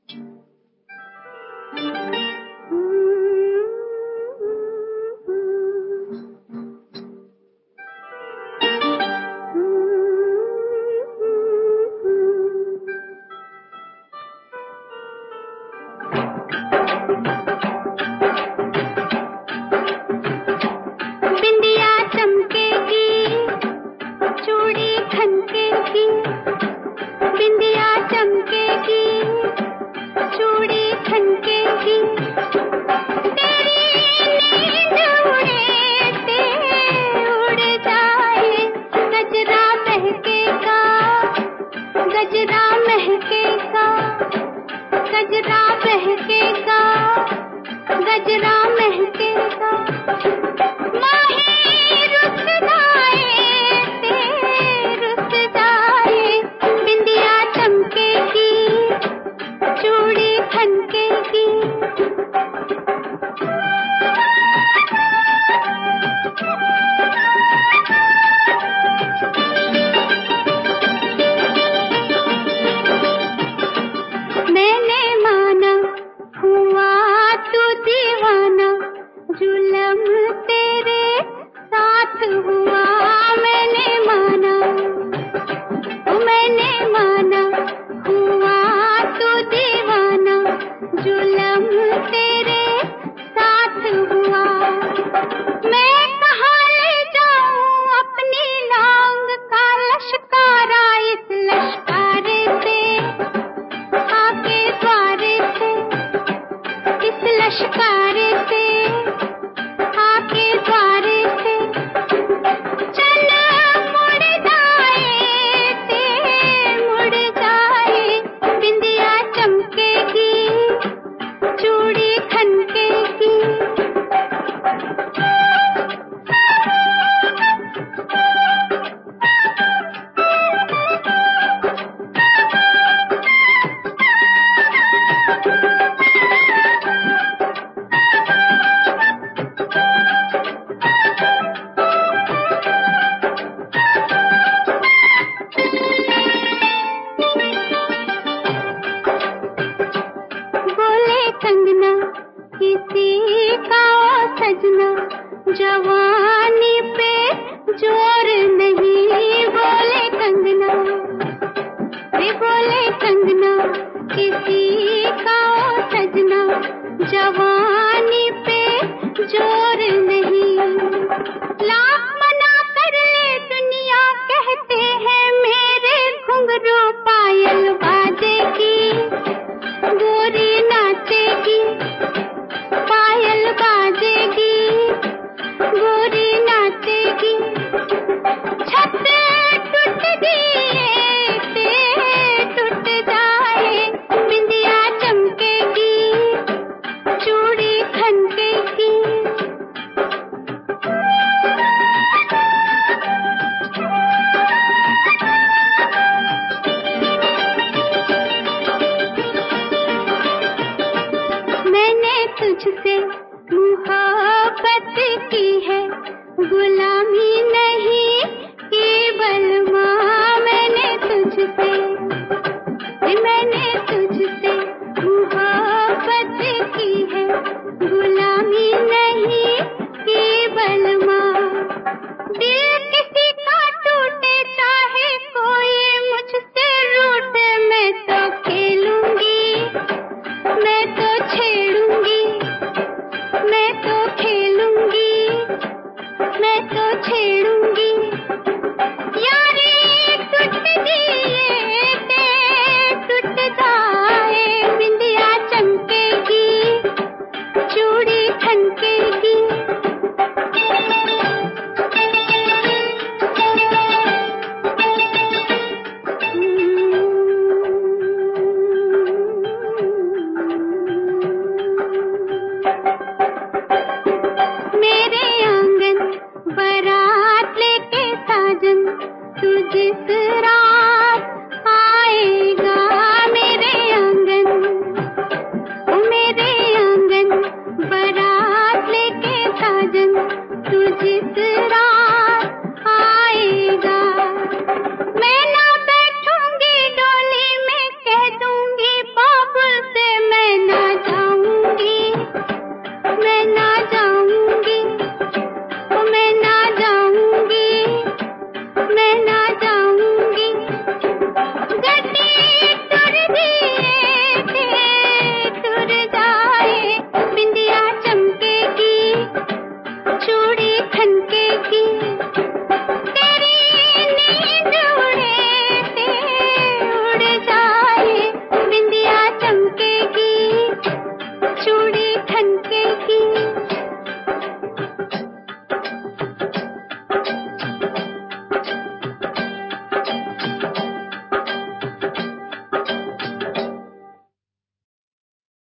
बिंदिया चमकेगी, चूड़ी खनकेगी, बिंदिया चमकेगी, चूड़ी खनकेगी, तेरी नींद उड़े ते उड़ जाए, गजरा महकेगा, गजरा महकेगा, गजरा महकेगा, गजरा महकेगा, माही रुस जाए ते रुस जाए, बिंदिया चमकेगी, चूड़ी खनकेगी। मैंने माना हुआ तू दीवाना, जुल्म तेरे साथ हुआ, मैंने माना, मैंने माना हुआ तू दीवाना, जुल्म तेरे साथ हुआ। मैं कहाँ ले जाऊं अपनी लांग का लश्कारा, इस लश्कारे से आके द्वारे से, इस लश्कारे से आके द्वारे से, चल मुड़ जाए ते मुड़ जाए, बिंदिया चमकेगी, चूड़ी खनकेगी। बोले कंगना किसी का ओ सजना, जवानी पे जोर नहीं, बोले कंगना, रे बोले कंगना किसी का ओ सजना, जवानी पे जोर नहीं, लाख मना कर ले दुनिया कहते हैं मेरे घुंघरू पायल बाजेगी, गोरी नाचेगी, पायल बाजेगी, गोरी नाचेगी, छत टूट दिए ते टूट जाए, बिंदिया चमके ना जा